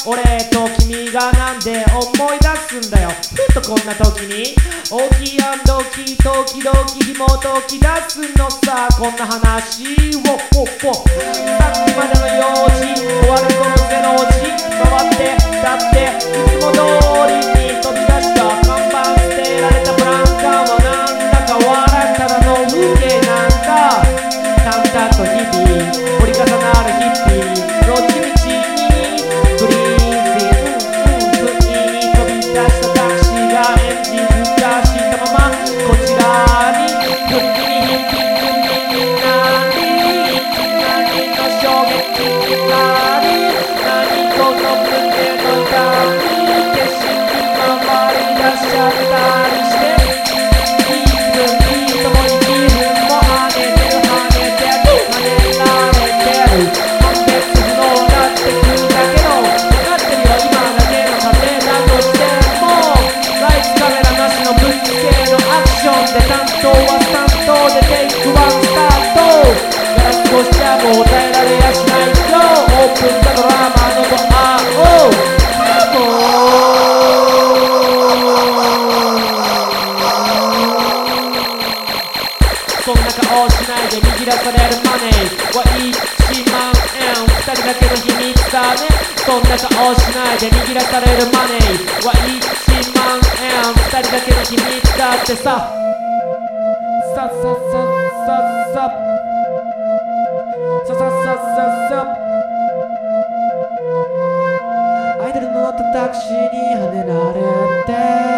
俺と君がなんで思い出すんだよ。ふっとこんな時に大きい時々紐解き出すのさ、こんな話をさっきまでの用事終わる頃0時回ってだっていつも通りに飛び出した看板捨てられたブランカーはなんだか笑っただの風景なんだ。淡々と日々折り重なる日々どっちみちにグリーンズ不意に飛び出したタクシーがエンジンふかしたままこちらに振りにいきなりの衝撃になり何この胸の痛み景色回り出しちゃったりしていい分いいともに気分も跳ねてる跳ねられてる判別不能になってくるだけど分かってるよ今だけの過程だとしてもライツカメラなしのぶっつけのアクションで担当は担当でテイクワンスタートガラス越しじゃもう耐えられやしないよオープンザドラマのドアをそんな顔しないで握らされるマネーは1万円2人だけの秘密だね。そんな顔しないで握らされるマネーは1万円2人だけの秘密だってさアイドルの乗ったタクシーにはねられて